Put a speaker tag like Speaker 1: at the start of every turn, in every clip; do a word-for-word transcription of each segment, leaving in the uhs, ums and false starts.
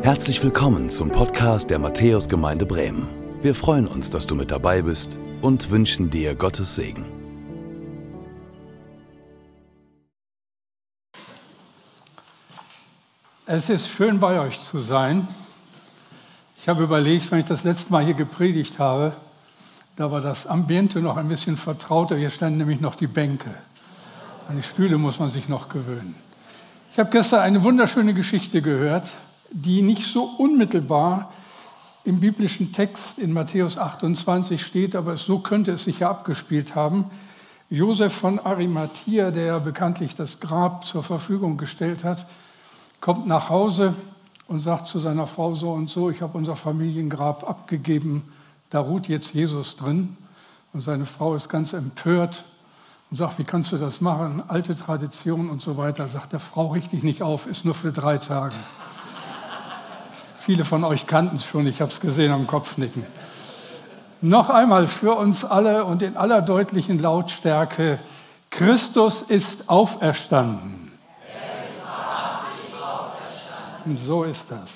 Speaker 1: Herzlich willkommen zum Podcast der Matthäusgemeinde Bremen. Wir freuen uns, dass du mit dabei bist und wünschen dir Gottes Segen.
Speaker 2: Es ist schön, bei euch zu sein. Ich habe überlegt, wenn ich das letzte Mal hier gepredigt habe, da war das Ambiente noch ein bisschen vertrauter. Hier standen nämlich noch die Bänke. An die Stühle muss man sich noch gewöhnen. Ich habe gestern eine wunderschöne Geschichte gehört, die nicht so unmittelbar im biblischen Text in Matthäus achtundzwanzig steht, aber so könnte es sich ja abgespielt haben. Josef von Arimathia, der bekanntlich das Grab zur Verfügung gestellt hat, kommt nach Hause und sagt zu seiner Frau so und so, ich habe unser Familiengrab abgegeben, da ruht jetzt Jesus drin. Und seine Frau ist ganz empört und sagt, wie kannst du das machen? Alte Tradition und so weiter. Sagt der Frau, richte dich nicht auf, ist nur für drei Tage. Viele von euch kannten es schon, ich habe es gesehen am Kopfnicken. Noch einmal für uns alle und in aller deutlichen Lautstärke, Christus ist auferstanden.
Speaker 3: Er ist wahrhaftig auferstanden.
Speaker 2: So ist das.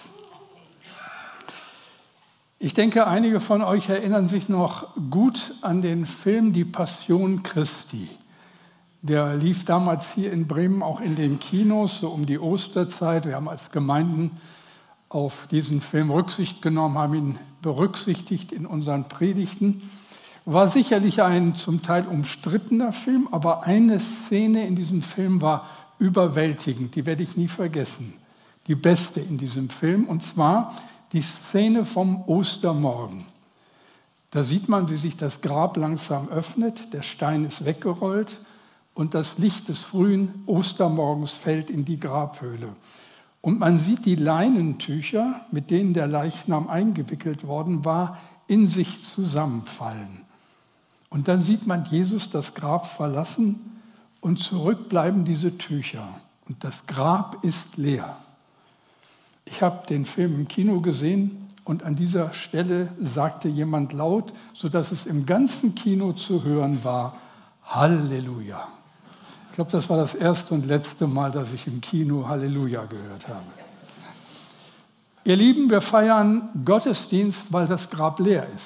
Speaker 2: Ich denke, einige von euch erinnern sich noch gut an den Film Die Passion Christi. Der lief damals hier in Bremen auch in den Kinos, so um die Osterzeit. Wir haben als Gemeinden auf diesen Film Rücksicht genommen, haben ihn berücksichtigt in unseren Predigten. War sicherlich ein zum Teil umstrittener Film, aber eine Szene in diesem Film war überwältigend, die werde ich nie vergessen. Die beste in diesem Film, und zwar die Szene vom Ostermorgen. Da sieht man, wie sich das Grab langsam öffnet, der Stein ist weggerollt und das Licht des frühen Ostermorgens fällt in die Grabhöhle. Und man sieht die Leinentücher, mit denen der Leichnam eingewickelt worden war, in sich zusammenfallen. Und dann sieht man Jesus das Grab verlassen und zurück bleiben diese Tücher. Und das Grab ist leer. Ich habe den Film im Kino gesehen und an dieser Stelle sagte jemand laut, sodass es im ganzen Kino zu hören war, Halleluja. Ich glaube, das war das erste und letzte Mal, dass ich im Kino Halleluja gehört habe. Ihr Lieben, wir feiern Gottesdienst, weil das Grab leer ist.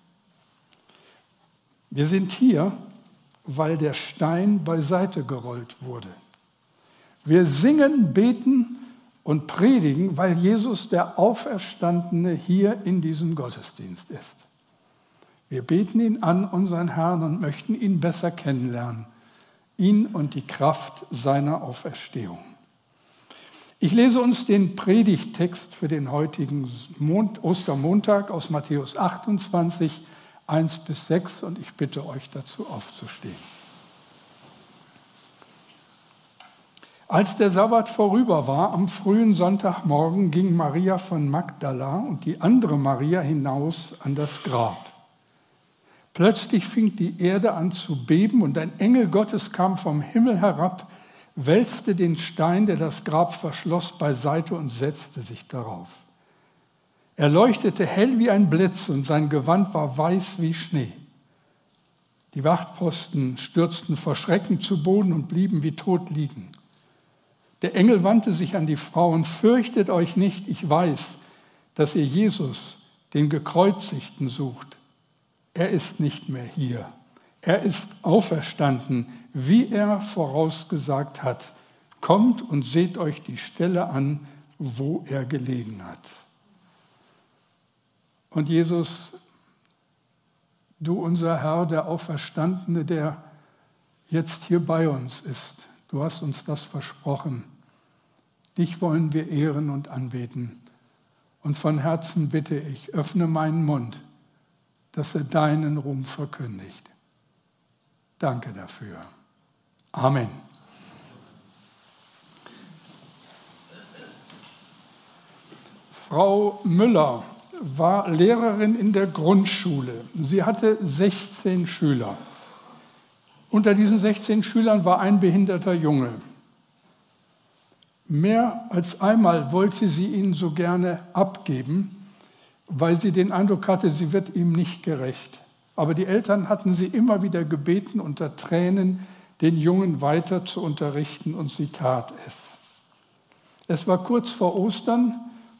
Speaker 2: Wir sind hier, weil der Stein beiseite gerollt wurde. Wir singen, beten und predigen, weil Jesus, der Auferstandene, hier in diesem Gottesdienst ist. Wir beten ihn an, unseren Herrn, und möchten ihn besser kennenlernen. Ihn und die Kraft seiner Auferstehung. Ich lese uns den Predigttext für den heutigen Ostermontag aus Matthäus achtundzwanzig, eins bis sechs, und ich bitte euch dazu aufzustehen. Als der Sabbat vorüber war, am frühen Sonntagmorgen, ging Maria von Magdala und die andere Maria hinaus an das Grab. Plötzlich fing die Erde an zu beben und ein Engel Gottes kam vom Himmel herab, wälzte den Stein, der das Grab verschloss, beiseite und setzte sich darauf. Er leuchtete hell wie ein Blitz und sein Gewand war weiß wie Schnee. Die Wachtposten stürzten vor Schrecken zu Boden und blieben wie tot liegen. Der Engel wandte sich an die Frauen, fürchtet euch nicht, ich weiß, dass ihr Jesus, den Gekreuzigten, sucht. Er ist nicht mehr hier. Er ist auferstanden, wie er vorausgesagt hat. Kommt und seht euch die Stelle an, wo er gelegen hat. Und Jesus, du unser Herr, der Auferstandene, der jetzt hier bei uns ist, du hast uns das versprochen. Dich wollen wir ehren und anbeten. Und von Herzen bitte ich, öffne meinen Mund, dass er deinen Ruhm verkündigt. Danke dafür. Amen. Frau Müller war Lehrerin in der Grundschule. Sie hatte sechzehn Schüler. Unter diesen sechzehn Schülern war ein behinderter Junge. Mehr als einmal wollte sie ihn so gerne abgeben, weil sie den Eindruck hatte, sie wird ihm nicht gerecht. Aber die Eltern hatten sie immer wieder gebeten, unter Tränen den Jungen weiter zu unterrichten, und sie tat es. Es war kurz vor Ostern,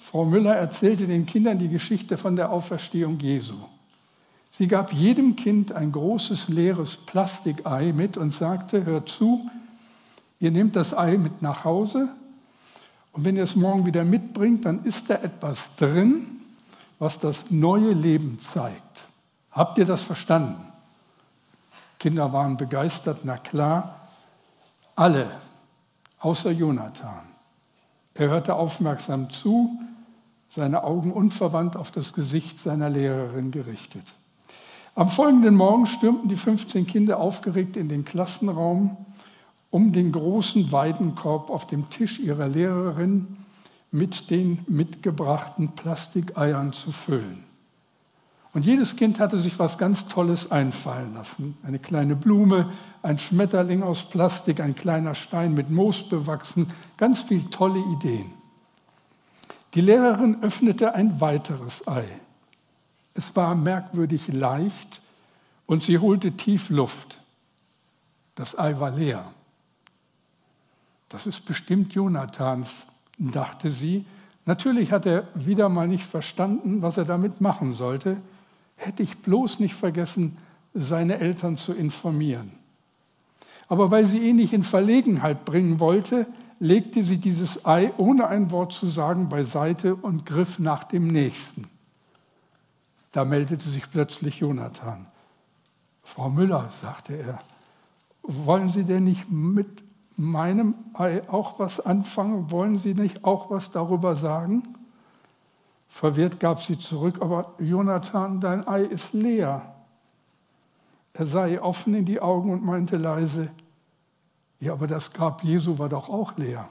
Speaker 2: Frau Müller erzählte den Kindern die Geschichte von der Auferstehung Jesu. Sie gab jedem Kind ein großes, leeres Plastikei mit und sagte, hört zu, ihr nehmt das Ei mit nach Hause und wenn ihr es morgen wieder mitbringt, dann ist da etwas drin, was das neue Leben zeigt. Habt ihr das verstanden? Kinder waren begeistert, na klar, alle, außer Jonathan. Er hörte aufmerksam zu, seine Augen unverwandt auf das Gesicht seiner Lehrerin gerichtet. Am folgenden Morgen stürmten die fünfzehn Kinder aufgeregt in den Klassenraum, um den großen Weidenkorb auf dem Tisch ihrer Lehrerin mit den mitgebrachten Plastikeiern zu füllen. Und jedes Kind hatte sich was ganz Tolles einfallen lassen. Eine kleine Blume, ein Schmetterling aus Plastik, ein kleiner Stein mit Moos bewachsen, ganz viele tolle Ideen. Die Lehrerin öffnete ein weiteres Ei. Es war merkwürdig leicht und sie holte tief Luft. Das Ei war leer. Das ist bestimmt Jonathans, dachte sie. Natürlich hat er wieder mal nicht verstanden, was er damit machen sollte. Hätte ich bloß nicht vergessen, seine Eltern zu informieren. Aber weil sie ihn nicht in Verlegenheit bringen wollte, legte sie dieses Ei, ohne ein Wort zu sagen, beiseite und griff nach dem nächsten. Da meldete sich plötzlich Jonathan. Frau Müller, sagte er, wollen Sie denn nicht mit meinem Ei auch was anfangen? Wollen Sie nicht auch was darüber sagen? Verwirrt gab sie zurück, aber Jonathan, dein Ei ist leer. Er sah ihr offen in die Augen und meinte leise, ja, aber das Grab Jesu war doch auch leer.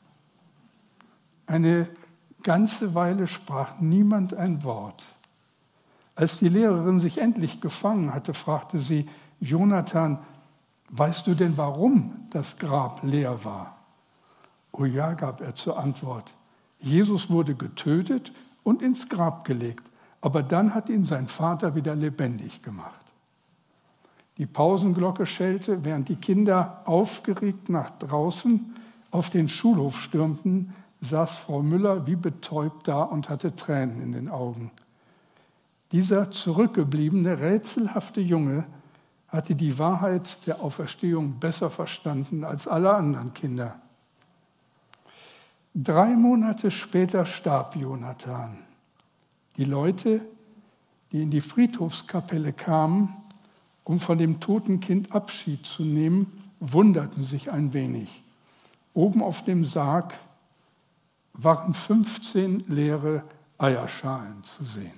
Speaker 2: Eine ganze Weile sprach niemand ein Wort. Als die Lehrerin sich endlich gefangen hatte, fragte sie, Jonathan, weißt du denn, warum das Grab leer war? Oh ja, gab er zur Antwort. Jesus wurde getötet und ins Grab gelegt, aber dann hat ihn sein Vater wieder lebendig gemacht. Die Pausenglocke schellte, während die Kinder aufgeregt nach draußen auf den Schulhof stürmten, saß Frau Müller wie betäubt da und hatte Tränen in den Augen. Dieser zurückgebliebene, rätselhafte Junge hatte die Wahrheit der Auferstehung besser verstanden als alle anderen Kinder. Drei Monate später starb Jonathan. Die Leute, die in die Friedhofskapelle kamen, um von dem toten Kind Abschied zu nehmen, wunderten sich ein wenig. Oben auf dem Sarg waren fünfzehn leere Eierschalen zu sehen.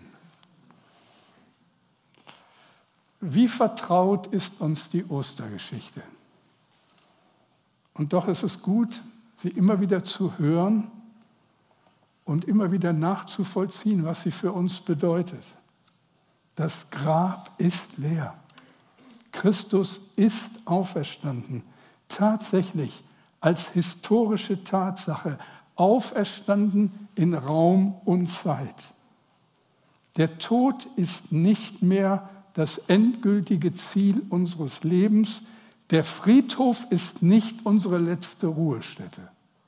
Speaker 2: Wie vertraut ist uns die Ostergeschichte? Und doch ist es gut, sie immer wieder zu hören und immer wieder nachzuvollziehen, was sie für uns bedeutet. Das Grab ist leer. Christus ist auferstanden, tatsächlich als historische Tatsache, auferstanden in Raum und Zeit. Der Tod ist nicht mehr das endgültige Ziel unseres Lebens. Der Friedhof ist nicht unsere letzte Ruhestätte.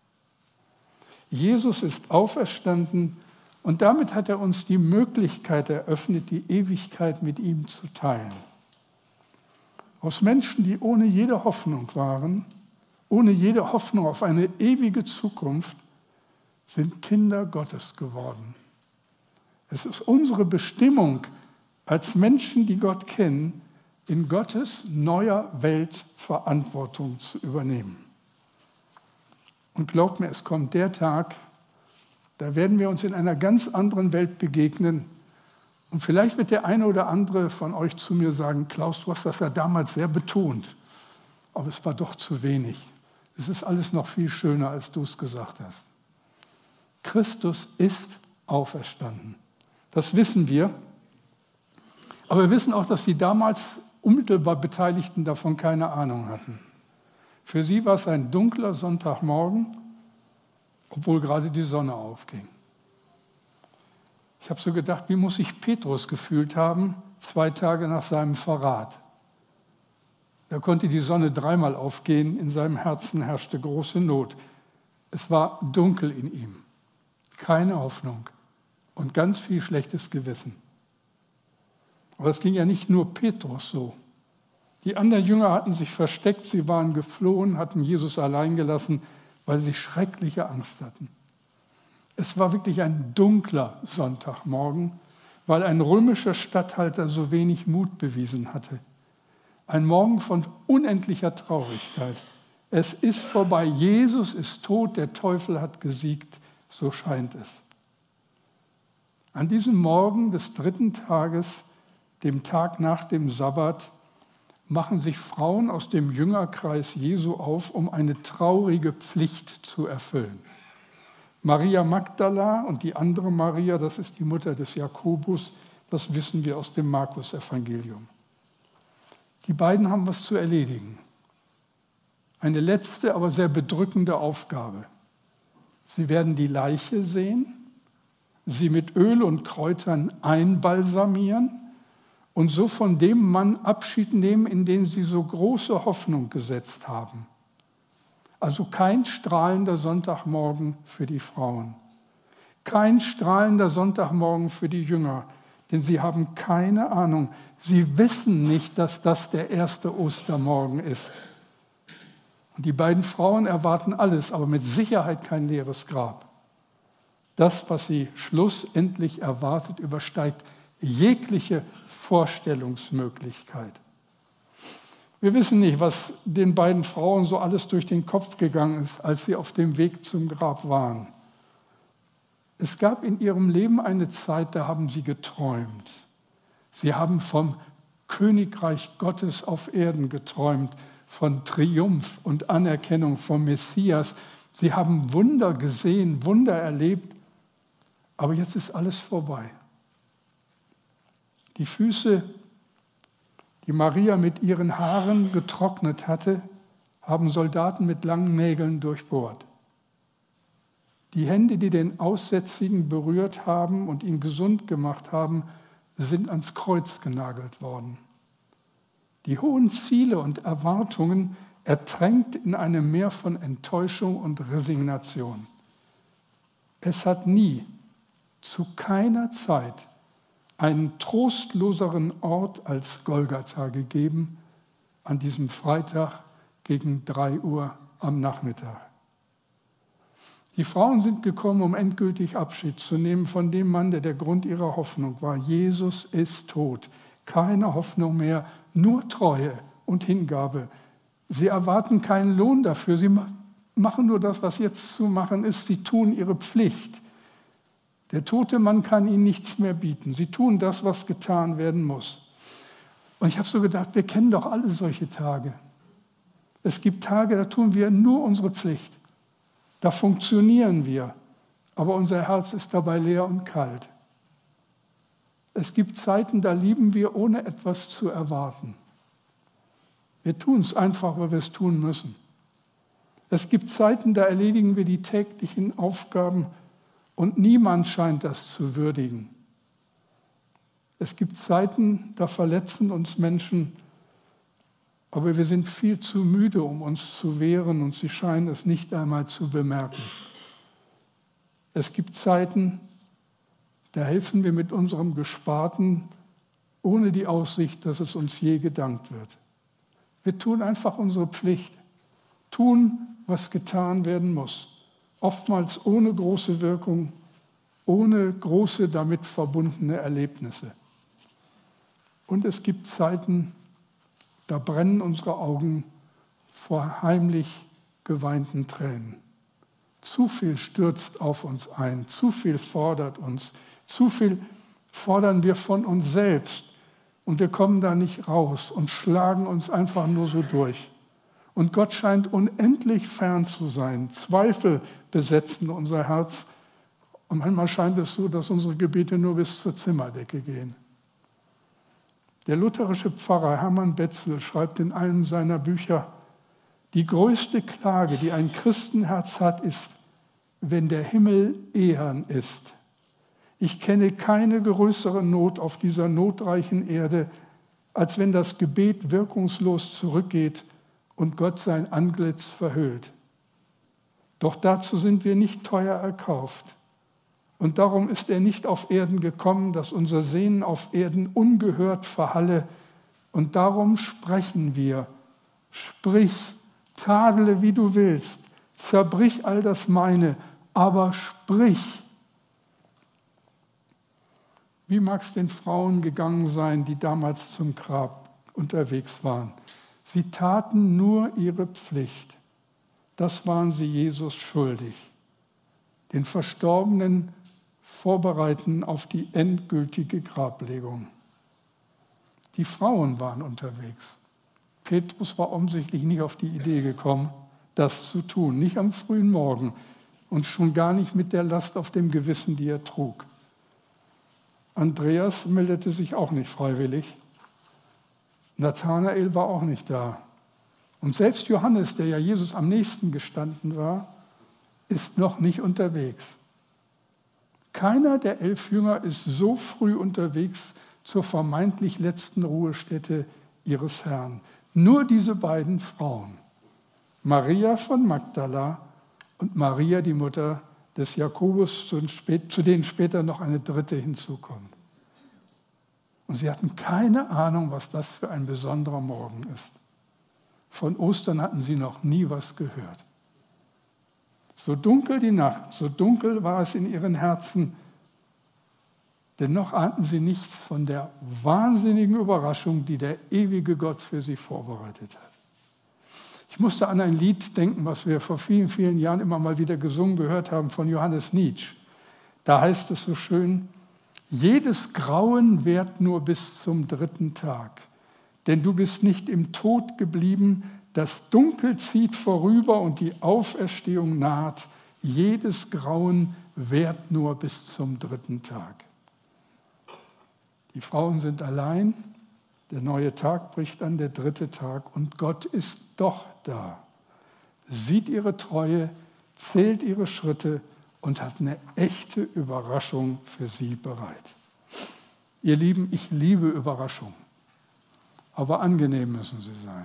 Speaker 2: Jesus ist auferstanden und damit hat er uns die Möglichkeit eröffnet, die Ewigkeit mit ihm zu teilen. Aus Menschen, die ohne jede Hoffnung waren, ohne jede Hoffnung auf eine ewige Zukunft, sind Kinder Gottes geworden. Es ist unsere Bestimmung, als Menschen, die Gott kennen, in Gottes neuer Welt Verantwortung zu übernehmen. Und glaubt mir, es kommt der Tag, da werden wir uns in einer ganz anderen Welt begegnen. Und vielleicht wird der eine oder andere von euch zu mir sagen, Klaus, du hast das ja damals sehr betont, aber es war doch zu wenig. Es ist alles noch viel schöner, als du es gesagt hast. Christus ist auferstanden. Das wissen wir. Aber wir wissen auch, dass die damals unmittelbar Beteiligten davon keine Ahnung hatten. Für sie war es ein dunkler Sonntagmorgen, obwohl gerade die Sonne aufging. Ich habe so gedacht, wie muss sich Petrus gefühlt haben, zwei Tage nach seinem Verrat. Da konnte die Sonne dreimal aufgehen, in seinem Herzen herrschte große Not. Es war dunkel in ihm. keine Hoffnung und ganz viel schlechtes Gewissen. Aber es ging ja nicht nur Petrus so. Die anderen Jünger hatten sich versteckt, sie waren geflohen, hatten Jesus allein gelassen, weil sie schreckliche Angst hatten. Es war wirklich ein dunkler Sonntagmorgen, weil ein römischer Statthalter so wenig Mut bewiesen hatte. Ein Morgen von unendlicher Traurigkeit. Es ist vorbei, Jesus ist tot, der Teufel hat gesiegt, so scheint es. An diesem Morgen des dritten Tages, dem Tag nach dem Sabbat, machen sich Frauen aus dem Jüngerkreis Jesu auf, um eine traurige Pflicht zu erfüllen. Maria Magdala und die andere Maria, das ist die Mutter des Jakobus, das wissen wir aus dem Markus-Evangelium. Die beiden haben was zu erledigen. Eine letzte, aber sehr bedrückende Aufgabe. Sie werden die Leiche sehen, sie mit Öl und Kräutern einbalsamieren und so von dem Mann Abschied nehmen, in den sie so große Hoffnung gesetzt haben. Also kein strahlender Sonntagmorgen für die Frauen. Kein strahlender Sonntagmorgen für die Jünger, denn sie haben keine Ahnung. Sie wissen nicht, dass das der erste Ostermorgen ist. Und die beiden Frauen erwarten alles, aber mit Sicherheit kein leeres Grab. Das, was sie schlussendlich erwartet, übersteigt jegliche Vorstellungsmöglichkeit. Wir wissen nicht, was den beiden Frauen so alles durch den Kopf gegangen ist, als sie auf dem Weg zum Grab waren. Es gab in ihrem Leben eine Zeit, da haben sie geträumt. Sie haben vom Königreich Gottes auf Erden geträumt, von Triumph und Anerkennung vom Messias. Sie haben Wunder gesehen, Wunder erlebt, aber jetzt ist alles vorbei. Die Füße, die Maria mit ihren Haaren getrocknet hatte, haben Soldaten mit langen Nägeln durchbohrt. Die Hände, die den Aussätzigen berührt haben und ihn gesund gemacht haben, sind ans Kreuz genagelt worden. Die hohen Ziele und Erwartungen ertränkt in einem Meer von Enttäuschung und Resignation. Es hat nie, zu keiner Zeit, einen trostloseren Ort als Golgatha gegeben, an diesem Freitag gegen drei Uhr am Nachmittag. Die Frauen sind gekommen, um endgültig Abschied zu nehmen von dem Mann, der der Grund ihrer Hoffnung war. Jesus ist tot. Keine Hoffnung mehr, nur Treue und Hingabe. Sie erwarten keinen Lohn dafür. Sie machen nur das, was jetzt zu machen ist. Sie tun ihre Pflicht. Der tote Mann kann ihnen nichts mehr bieten. Sie tun das, was getan werden muss. Und ich habe so gedacht, wir kennen doch alle solche Tage. Es gibt Tage, da tun wir nur unsere Pflicht. Da funktionieren wir, aber unser Herz ist dabei leer und kalt. Es gibt Zeiten, da lieben wir, ohne etwas zu erwarten. Wir tun es einfach, weil wir es tun müssen. Es gibt Zeiten, da erledigen wir die täglichen Aufgaben und niemand scheint das zu würdigen. Es gibt Zeiten, da verletzen uns Menschen, aber wir sind viel zu müde, um uns zu wehren und sie scheinen es nicht einmal zu bemerken. Es gibt Zeiten, da helfen wir mit unserem Gesparten, ohne die Aussicht, dass es uns je gedankt wird. Wir tun einfach unsere Pflicht, tun, was getan werden muss. Oftmals ohne große Wirkung, ohne große damit verbundene Erlebnisse. Und es gibt Zeiten, da brennen unsere Augen vor heimlich geweinten Tränen. Zu viel stürzt auf uns ein, zu viel fordert uns, zu viel fordern wir von uns selbst und wir kommen da nicht raus und schlagen uns einfach nur so durch. Und Gott scheint unendlich fern zu sein. Zweifel besetzen unser Herz und manchmal scheint es so, dass unsere Gebete nur bis zur Zimmerdecke gehen. Der lutherische Pfarrer Hermann Betzel schreibt in einem seiner Bücher, die größte Klage, die ein Christenherz hat, ist, wenn der Himmel ehern ist. Ich kenne keine größere Not auf dieser notreichen Erde, als wenn das Gebet wirkungslos zurückgeht und Gott sein Antlitz verhüllt. Doch dazu sind wir nicht teuer erkauft. Und darum ist er nicht auf Erden gekommen, dass unser Sehnen auf Erden ungehört verhalle. Und darum sprechen wir, sprich, tadele, wie du willst, zerbrich all das Meine, aber sprich. Wie mag es den Frauen gegangen sein, die damals zum Grab unterwegs waren? Sie taten nur ihre Pflicht. Das waren sie Jesus schuldig. Den Verstorbenen vorbereiten auf die endgültige Grablegung. Die Frauen waren unterwegs. Petrus war offensichtlich nicht auf die Idee gekommen, das zu tun. Nicht am frühen Morgen und schon gar nicht mit der Last auf dem Gewissen, die er trug. Andreas meldete sich auch nicht freiwillig. Nathanael war auch nicht da. Und selbst Johannes, der ja Jesus am nächsten gestanden war, ist noch nicht unterwegs. Keiner der elf Jünger ist so früh unterwegs zur vermeintlich letzten Ruhestätte ihres Herrn. Nur diese beiden Frauen, Maria von Magdala und Maria, die Mutter des Jakobus, zu denen später noch eine dritte hinzukommt. Und sie hatten keine Ahnung, was das für ein besonderer Morgen ist. Von Ostern hatten sie noch nie was gehört. So dunkel die Nacht, so dunkel war es in ihren Herzen, dennoch ahnten sie nichts von der wahnsinnigen Überraschung, die der ewige Gott für sie vorbereitet hat. Ich musste an ein Lied denken, was wir vor vielen, vielen Jahren immer mal wieder gesungen gehört haben von Johannes Nitsch. Da heißt es so schön, jedes Grauen währt nur bis zum dritten Tag, denn du bist nicht im Tod geblieben, das Dunkel zieht vorüber und die Auferstehung naht. Jedes Grauen währt nur bis zum dritten Tag. Die Frauen sind allein, der neue Tag bricht an, der dritte Tag, und Gott ist doch da, sieht ihre Treue, zählt ihre Schritte und hat eine echte Überraschung für sie bereit. Ihr Lieben, ich liebe Überraschungen, aber angenehm müssen sie sein.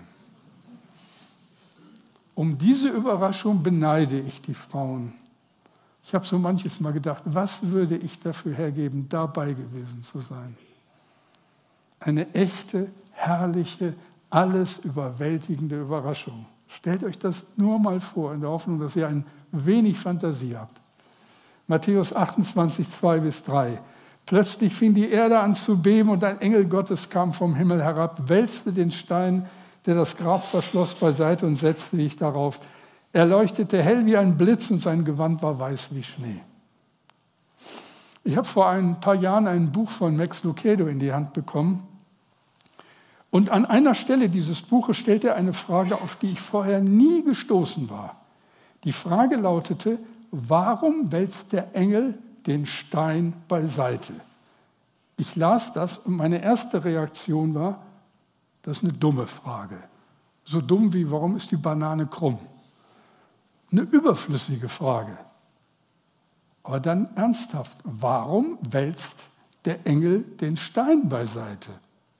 Speaker 2: Um diese Überraschung beneide ich die Frauen. Ich habe so manches Mal gedacht, was würde ich dafür hergeben, dabei gewesen zu sein? Eine echte, herrliche, alles überwältigende Überraschung. Stellt euch das nur mal vor, in der Hoffnung, dass ihr ein wenig Fantasie habt. Matthäus achtundzwanzig, zwei bis drei. Plötzlich fing die Erde an zu beben und ein Engel Gottes kam vom Himmel herab, wälzte den Stein, der das Grab verschloss, beiseite und setzte sich darauf. Er leuchtete hell wie ein Blitz und sein Gewand war weiß wie Schnee. Ich habe vor ein paar Jahren ein Buch von Max Lucado in die Hand bekommen. Und an einer Stelle dieses Buches stellt er eine Frage, auf die ich vorher nie gestoßen war. Die Frage lautete, warum wälzt der Engel den Stein beiseite? Ich las das und meine erste Reaktion war, das ist eine dumme Frage. So dumm wie, warum ist die Banane krumm? Eine überflüssige Frage. Aber dann ernsthaft, warum wälzt der Engel den Stein beiseite?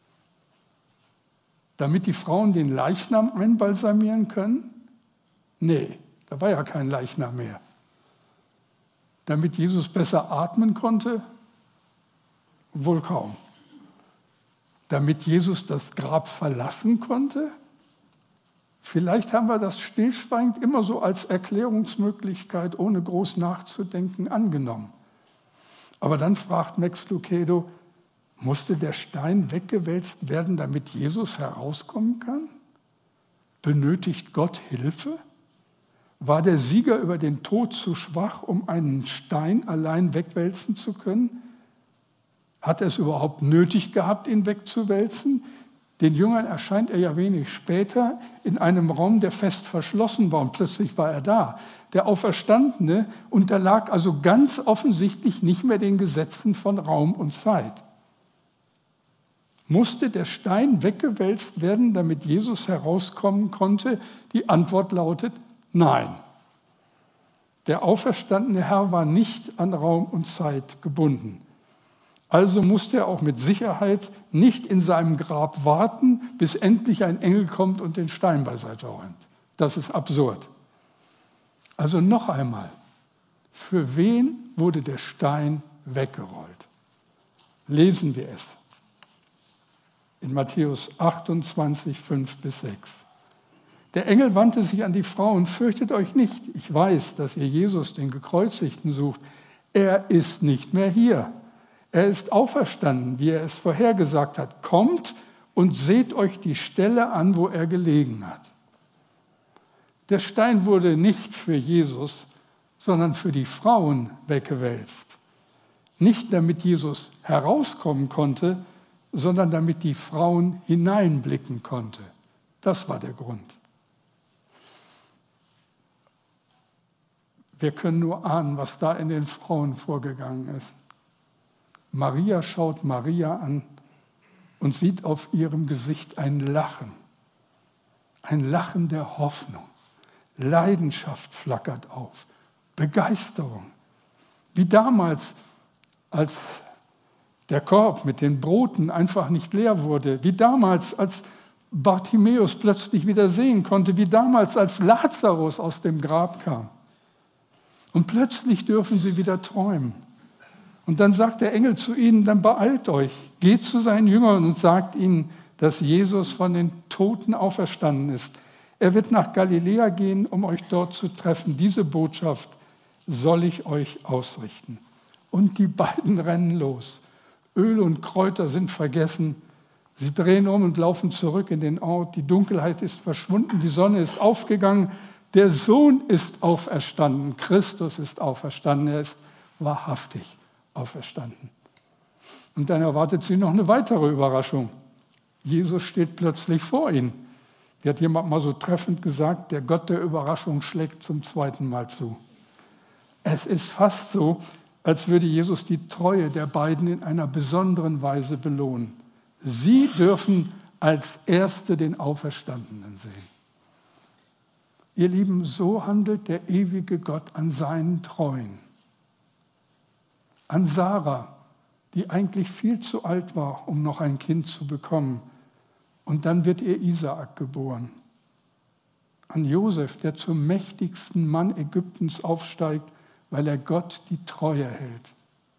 Speaker 2: Damit die Frauen den Leichnam einbalsamieren können? Nee, da war ja kein Leichnam mehr. Damit Jesus besser atmen konnte? Wohl kaum. Damit Jesus das Grab verlassen konnte? Vielleicht haben wir das stillschweigend immer so als Erklärungsmöglichkeit, ohne groß nachzudenken, angenommen. Aber dann fragt Max Lucado, musste der Stein weggewälzt werden, damit Jesus herauskommen kann? Benötigt Gott Hilfe? War der Sieger über den Tod zu schwach, um einen Stein allein wegwälzen zu können? Hat er es überhaupt nötig gehabt, ihn wegzuwälzen? Den Jüngern erscheint er ja wenig später in einem Raum, der fest verschlossen war, und plötzlich war er da. Der Auferstandene unterlag also ganz offensichtlich nicht mehr den Gesetzen von Raum und Zeit. Musste der Stein weggewälzt werden, damit Jesus herauskommen konnte? Die Antwort lautet nein. Der auferstandene Herr war nicht an Raum und Zeit gebunden. Also musste er auch mit Sicherheit nicht in seinem Grab warten, bis endlich ein Engel kommt und den Stein beiseite räumt. Das ist absurd. Also noch einmal, Für wen wurde der Stein weggerollt? Lesen wir es in Matthäus achtundzwanzig, fünf bis sechs. Der Engel wandte sich an die Frauen: Fürchtet euch nicht, ich weiß, dass ihr Jesus, den Gekreuzigten, sucht. Er ist nicht mehr hier. Er ist auferstanden, wie er es vorhergesagt hat. Kommt und seht euch die Stelle an, wo er gelegen hat. Der Stein wurde nicht für Jesus, sondern für die Frauen weggewälzt. Nicht damit Jesus herauskommen konnte, sondern damit die Frauen hineinblicken konnte. Das war der Grund. Wir können nur ahnen, was da in den Frauen vorgegangen ist. Maria schaut Maria an und sieht auf ihrem Gesicht ein Lachen. Ein Lachen der Hoffnung. Leidenschaft flackert auf. Begeisterung. Wie damals, als der Korb mit den Broten einfach nicht leer wurde. Wie damals, als Bartimäus plötzlich wieder sehen konnte. Wie damals, als Lazarus aus dem Grab kam. Und plötzlich dürfen sie wieder träumen. Und dann sagt der Engel zu ihnen: Dann beeilt euch, geht zu seinen Jüngern und sagt ihnen, dass Jesus von den Toten auferstanden ist. Er wird nach Galiläa gehen, um euch dort zu treffen. Diese Botschaft soll ich euch ausrichten. Und die beiden rennen los. Öl und Kräuter sind vergessen. Sie drehen um und laufen zurück in den Ort. Die Dunkelheit ist verschwunden, die Sonne ist aufgegangen. Der Sohn ist auferstanden. Christus ist auferstanden. Er ist wahrhaftig auferstanden. Und dann erwartet sie noch eine weitere Überraschung. Jesus steht plötzlich vor ihnen. Wie hat jemand mal so treffend gesagt: Der Gott der Überraschung schlägt zum zweiten Mal zu. Es ist fast so, als würde Jesus die Treue der beiden in einer besonderen Weise belohnen. Sie dürfen als Erste den Auferstandenen sehen. Ihr Lieben, so handelt der ewige Gott an seinen Treuen. An Sarah, die eigentlich viel zu alt war, um noch ein Kind zu bekommen. Und dann wird ihr Isaak geboren. An Josef, der zum mächtigsten Mann Ägyptens aufsteigt, weil er Gott die Treue hält.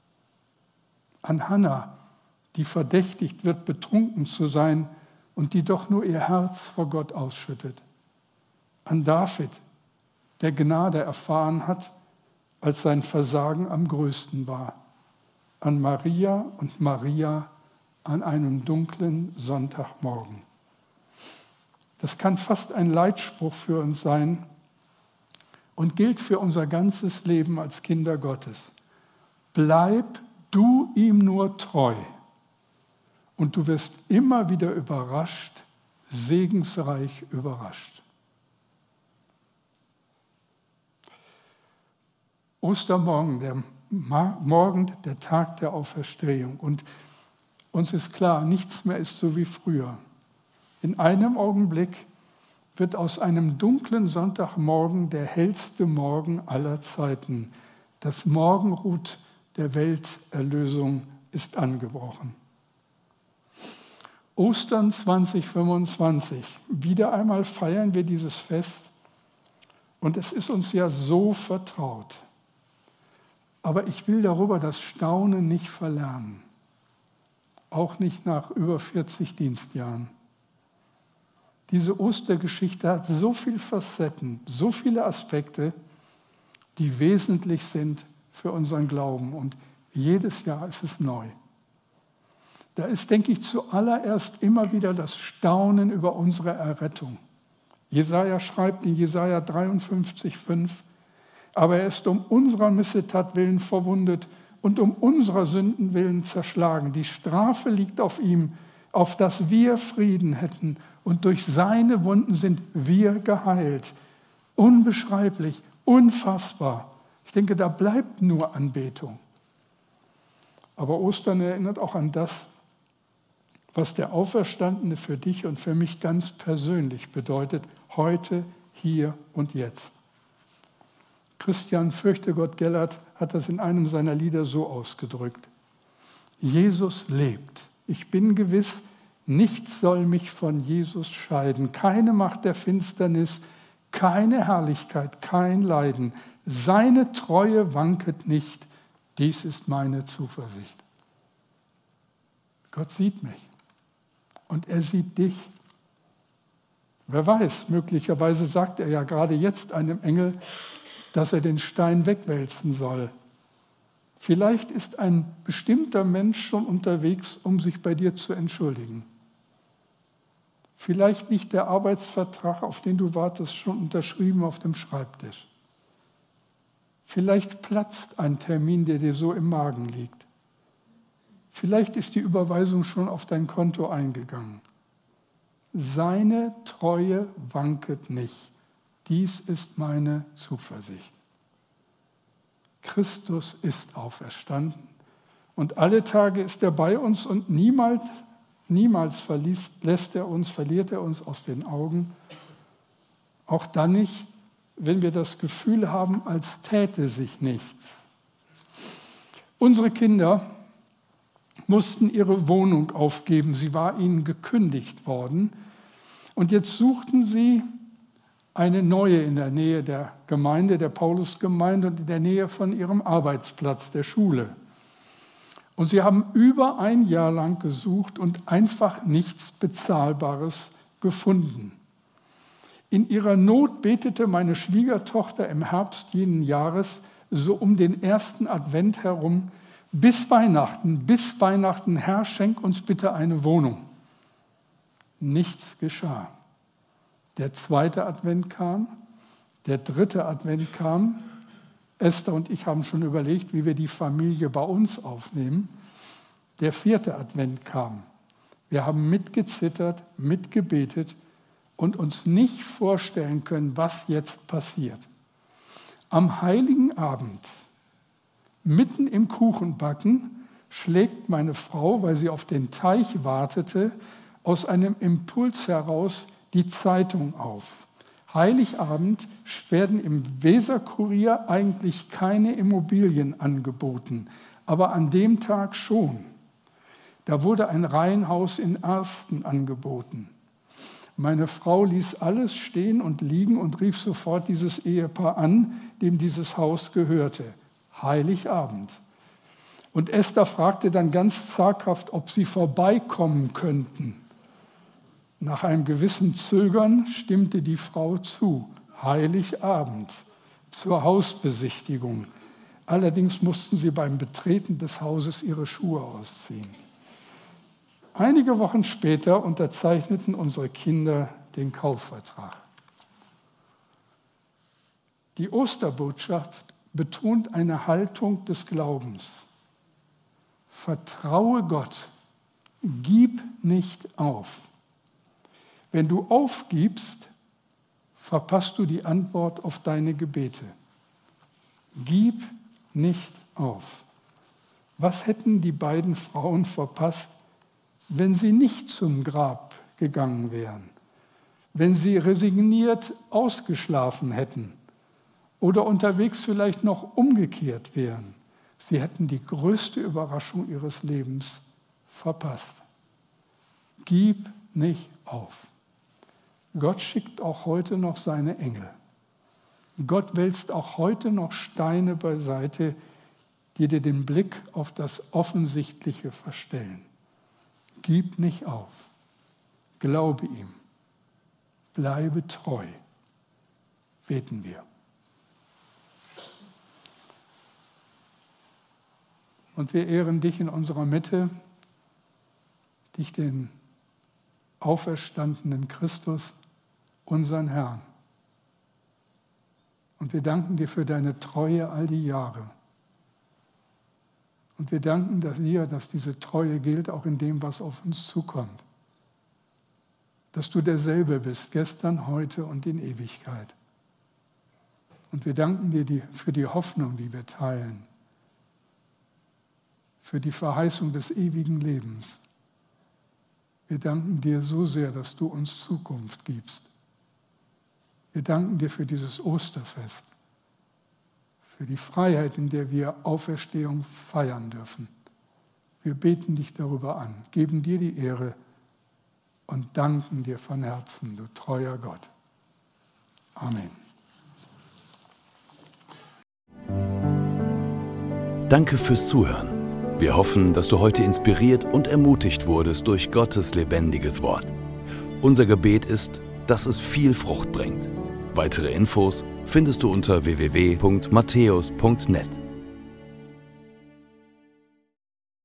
Speaker 2: An Hannah, die verdächtigt wird, betrunken zu sein und die doch nur ihr Herz vor Gott ausschüttet. An David, der Gnade erfahren hat, als sein Versagen am größten war. An Maria und Maria an einem dunklen Sonntagmorgen. Das kann fast ein Leitspruch für uns sein und gilt für unser ganzes Leben als Kinder Gottes. Bleib du ihm nur treu und du wirst immer wieder überrascht, segensreich überrascht. Ostermorgen, der Morgen, der Tag der Auferstehung. Und uns ist klar, nichts mehr ist so wie früher. In einem Augenblick wird aus einem dunklen Sonntagmorgen der hellste Morgen aller Zeiten. Das Morgenrot der Welterlösung ist angebrochen. Ostern zwanzig fünfundzwanzig. Wieder einmal feiern wir dieses Fest und es ist uns ja so vertraut. Aber ich will darüber das Staunen nicht verlernen. Auch nicht nach über vierzig Dienstjahren. Diese Ostergeschichte hat so viele Facetten, so viele Aspekte, die wesentlich sind für unseren Glauben. Und jedes Jahr ist es neu. Da ist, denke ich, zuallererst immer wieder das Staunen über unsere Errettung. Jesaja schreibt in Jesaja dreiundfünfzig, fünf: Aber er ist um unserer Missetat willen verwundet und um unserer Sünden willen zerschlagen. Die Strafe liegt auf ihm, auf dass wir Frieden hätten. Und durch seine Wunden sind wir geheilt. Unbeschreiblich, unfassbar. Ich denke, da bleibt nur Anbetung. Aber Ostern erinnert auch an das, was der Auferstandene für dich und für mich ganz persönlich bedeutet, heute, hier und jetzt. Christian Fürchtegott-Gellert hat das in einem seiner Lieder so ausgedrückt: Jesus lebt. Ich bin gewiss, nichts soll mich von Jesus scheiden. Keine Macht der Finsternis, keine Herrlichkeit, kein Leiden. Seine Treue wanket nicht. Dies ist meine Zuversicht. Gott sieht mich und er sieht dich. Wer weiß, möglicherweise sagt er ja gerade jetzt einem Engel, dass er den Stein wegwälzen soll. Vielleicht ist ein bestimmter Mensch schon unterwegs, um sich bei dir zu entschuldigen. Vielleicht liegt der Arbeitsvertrag, auf den du wartest, schon unterschrieben auf dem Schreibtisch. Vielleicht platzt ein Termin, der dir so im Magen liegt. Vielleicht ist die Überweisung schon auf dein Konto eingegangen. Seine Treue wanket nicht. Dies ist meine Zuversicht. Christus ist auferstanden und alle Tage ist er bei uns und niemals, niemals verließ, lässt er uns, verliert er uns aus den Augen. Auch dann nicht, wenn wir das Gefühl haben, als täte sich nichts. Unsere Kinder mussten ihre Wohnung aufgeben. Sie war ihnen gekündigt worden. Und jetzt suchten sie eine neue in der Nähe der Gemeinde, der Paulusgemeinde und in der Nähe von ihrem Arbeitsplatz, der Schule. Und sie haben über ein Jahr lang gesucht und einfach nichts Bezahlbares gefunden. In ihrer Not betete meine Schwiegertochter im Herbst jenen Jahres so um den ersten Advent herum, bis Weihnachten, bis Weihnachten, Herr, schenk uns bitte eine Wohnung. Nichts geschah. Der zweite Advent kam, der dritte Advent kam. Esther und ich haben schon überlegt, wie wir die Familie bei uns aufnehmen. Der vierte Advent kam. Wir haben mitgezittert, mitgebetet und uns nicht vorstellen können, was jetzt passiert. Am Heiligen Abend, mitten im Kuchenbacken, schlägt meine Frau, weil sie auf den Teich wartete, aus einem Impuls heraus die Zeitung auf. Heiligabend werden im Weserkurier eigentlich keine Immobilien angeboten, aber an dem Tag schon. Da wurde ein Reihenhaus in Ersten angeboten. Meine Frau ließ alles stehen und liegen und rief sofort dieses Ehepaar an, dem dieses Haus gehörte. Heiligabend. Und Esther fragte dann ganz zaghaft, ob sie vorbeikommen könnten. Nach einem gewissen Zögern stimmte die Frau zu. Heiligabend zur Hausbesichtigung. Allerdings mussten sie beim Betreten des Hauses ihre Schuhe ausziehen. Einige Wochen später unterzeichneten unsere Kinder den Kaufvertrag. Die Osterbotschaft betont eine Haltung des Glaubens. Vertraue Gott, gib nicht auf. Wenn du aufgibst, verpasst du die Antwort auf deine Gebete. Gib nicht auf. Was hätten die beiden Frauen verpasst, wenn sie nicht zum Grab gegangen wären? Wenn sie resigniert ausgeschlafen hätten oder unterwegs vielleicht noch umgekehrt wären? Sie hätten die größte Überraschung ihres Lebens verpasst. Gib nicht auf. Gott schickt auch heute noch seine Engel. Gott wälzt auch heute noch Steine beiseite, die dir den Blick auf das Offensichtliche verstellen. Gib nicht auf. Glaube ihm. Bleibe treu. Beten wir. Und wir ehren dich in unserer Mitte, dich, den auferstandenen Christus, unseren Herrn. Und wir danken dir für deine Treue all die Jahre. Und wir danken dir, dass diese Treue gilt auch in dem, was auf uns zukommt. Dass du derselbe bist, gestern, heute und in Ewigkeit. Und wir danken dir für die Hoffnung, die wir teilen. Für die Verheißung des ewigen Lebens. Wir danken dir so sehr, dass du uns Zukunft gibst. Wir danken dir für dieses Osterfest, für die Freiheit, in der wir Auferstehung feiern dürfen. Wir beten dich darüber an, geben dir die Ehre und danken dir von Herzen, du treuer Gott. Amen.
Speaker 1: Danke fürs Zuhören. Wir hoffen, dass du heute inspiriert und ermutigt wurdest durch Gottes lebendiges Wort. Unser Gebet ist, dass es viel Frucht bringt. Weitere Infos findest du unter w w w punkt matthäus punkt net.